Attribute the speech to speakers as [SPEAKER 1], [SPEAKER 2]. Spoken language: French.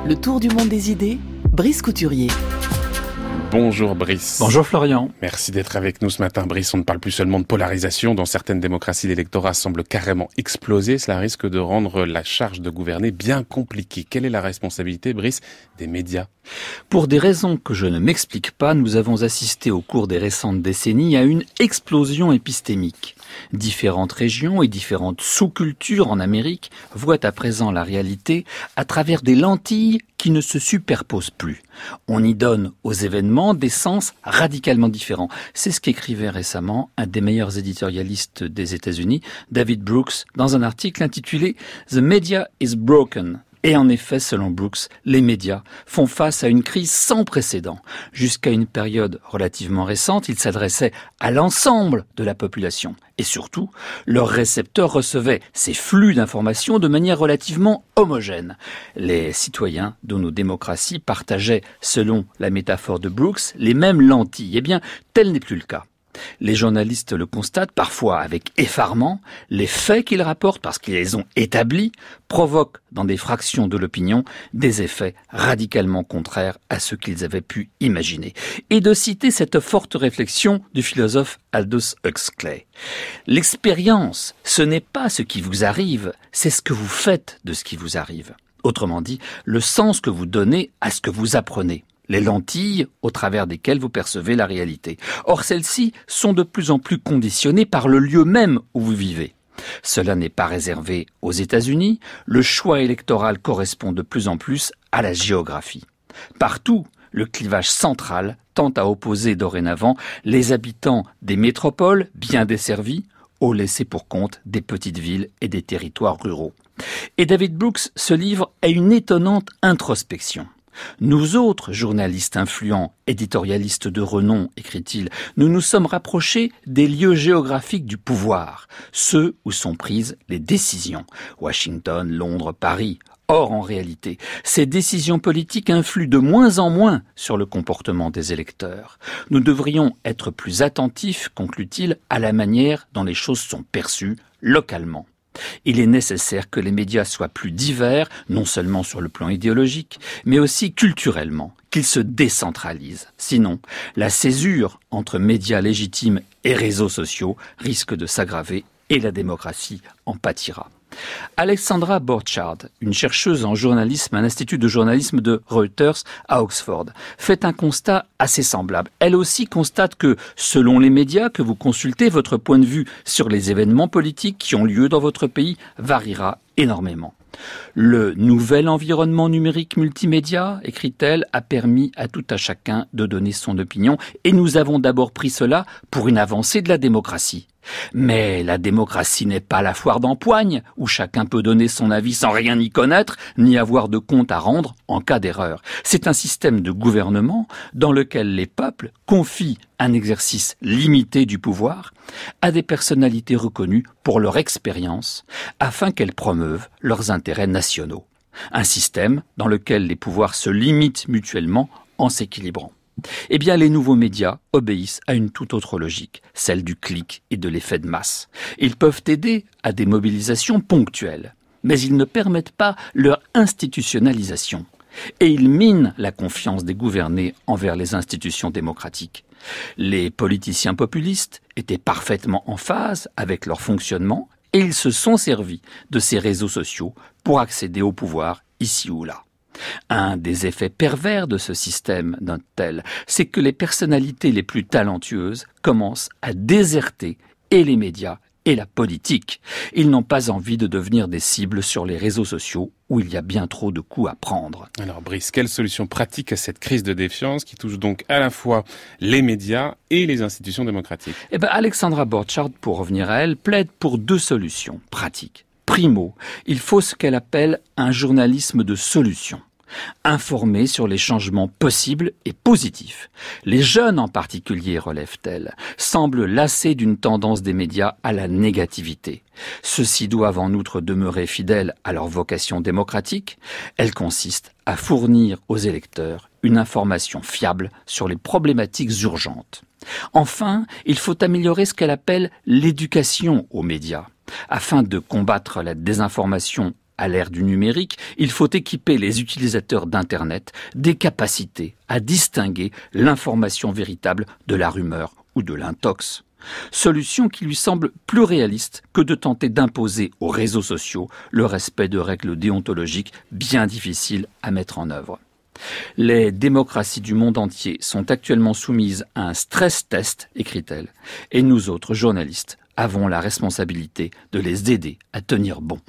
[SPEAKER 1] Le tour du monde des idées, Brice Couturier.
[SPEAKER 2] Bonjour Brice.
[SPEAKER 3] Bonjour Florian.
[SPEAKER 2] Merci d'être avec nous ce matin Brice. On ne parle plus seulement de polarisation. Dans certaines démocraties, l'électorat semble carrément exploser. Cela risque de rendre la charge de gouverner bien compliquée. Quelle est la responsabilité, Brice, des médias ?
[SPEAKER 3] Pour des raisons que je ne m'explique pas, nous avons assisté au cours des récentes décennies à une explosion épistémique. Différentes régions et différentes sous-cultures en Amérique voient à présent la réalité à travers des lentilles qui ne se superposent plus. On y donne aux événements des sens radicalement différents. C'est ce qu'écrivait récemment un des meilleurs éditorialistes des États-Unis, David Brooks, dans un article intitulé « The Media is Broken ». Et en effet, selon Brooks, les médias font face à une crise sans précédent. Jusqu'à une période relativement récente, ils s'adressaient à l'ensemble de la population. Et surtout, leurs récepteurs recevaient ces flux d'informations de manière relativement homogène. Les citoyens de nos démocraties partageaient, selon la métaphore de Brooks, les mêmes lentilles. Eh bien, tel n'est plus le cas. Les journalistes le constatent parfois avec effarement. Les faits qu'ils rapportent, parce qu'ils les ont établis, provoquent dans des fractions de l'opinion des effets radicalement contraires à ce qu'ils avaient pu imaginer. Et de citer cette forte réflexion du philosophe Aldous Huxley. L'expérience, ce n'est pas ce qui vous arrive, c'est ce que vous faites de ce qui vous arrive. Autrement dit, le sens que vous donnez à ce que vous apprenez. Les lentilles au travers desquelles vous percevez la réalité. Or, celles-ci sont de plus en plus conditionnées par le lieu même où vous vivez. Cela n'est pas réservé aux États-Unis. Le choix électoral correspond de plus en plus à la géographie. Partout, le clivage central tend à opposer dorénavant les habitants des métropoles bien desservies aux laissés-pour-compte des petites villes et des territoires ruraux. Et David Brooks se livre à une étonnante introspection. Nous autres, journalistes influents, éditorialistes de renom, écrit-il, nous nous sommes rapprochés des lieux géographiques du pouvoir, ceux où sont prises les décisions. Washington, Londres, Paris. Or, en réalité, ces décisions politiques influent de moins en moins sur le comportement des électeurs. Nous devrions être plus attentifs, conclut-il, à la manière dont les choses sont perçues localement. Il est nécessaire que les médias soient plus divers, non seulement sur le plan idéologique, mais aussi culturellement, qu'ils se décentralisent. Sinon, la césure entre médias légitimes et réseaux sociaux risque de s'aggraver et la démocratie en pâtira. Alexandra Borchardt, une chercheuse en journalisme à l'Institut de journalisme de Reuters à Oxford, fait un constat assez semblable. Elle aussi constate que, selon les médias que vous consultez, votre point de vue sur les événements politiques qui ont lieu dans votre pays variera énormément. Le nouvel environnement numérique multimédia, écrit-elle, a permis à tout à chacun de donner son opinion et nous avons d'abord pris cela pour une avancée de la démocratie. Mais la démocratie n'est pas la foire d'empoigne où chacun peut donner son avis sans rien y connaître ni avoir de compte à rendre en cas d'erreur. C'est un système de gouvernement dans lequel les peuples confient un exercice limité du pouvoir à des personnalités reconnues pour leur expérience afin qu'elles promeuvent leurs intérêts nationaux. Un système dans lequel les pouvoirs se limitent mutuellement en s'équilibrant. Eh bien, les nouveaux médias obéissent à une toute autre logique, celle du clic et de l'effet de masse. Ils peuvent aider à des mobilisations ponctuelles, mais ils ne permettent pas leur institutionnalisation. Et ils minent la confiance des gouvernés envers les institutions démocratiques. Les politiciens populistes étaient parfaitement en phase avec leur fonctionnement et ils se sont servis de ces réseaux sociaux pour accéder au pouvoir ici ou là. Un des effets pervers de ce système, note-t-elle, c'est que les personnalités les plus talentueuses commencent à déserter et les médias et la politique. Ils n'ont pas envie de devenir des cibles sur les réseaux sociaux où il y a bien trop de coups à prendre.
[SPEAKER 2] Alors Brice, quelle solution pratique à cette crise de défiance qui touche donc à la fois les médias et les institutions démocratiques ?
[SPEAKER 3] Alexandra Borchardt, pour revenir à elle, plaide pour deux solutions pratiques. Primo, il faut ce qu'elle appelle un journalisme de solution. Informer sur les changements possibles et positifs. Les jeunes en particulier, relève-t-elle, semblent lassés d'une tendance des médias à la négativité. Ceux-ci doivent en outre demeurer fidèles à leur vocation démocratique. Elle consiste à fournir aux électeurs une information fiable sur les problématiques urgentes. Enfin, il faut améliorer ce qu'elle appelle l'éducation aux médias, afin de combattre la désinformation À l'ère du numérique, il faut équiper les utilisateurs d'Internet des capacités à distinguer l'information véritable de la rumeur ou de l'intox. Solution qui lui semble plus réaliste que de tenter d'imposer aux réseaux sociaux le respect de règles déontologiques bien difficiles à mettre en œuvre. Les démocraties du monde entier sont actuellement soumises à un stress test, écrit-elle, et nous autres journalistes avons la responsabilité de les aider à tenir bon.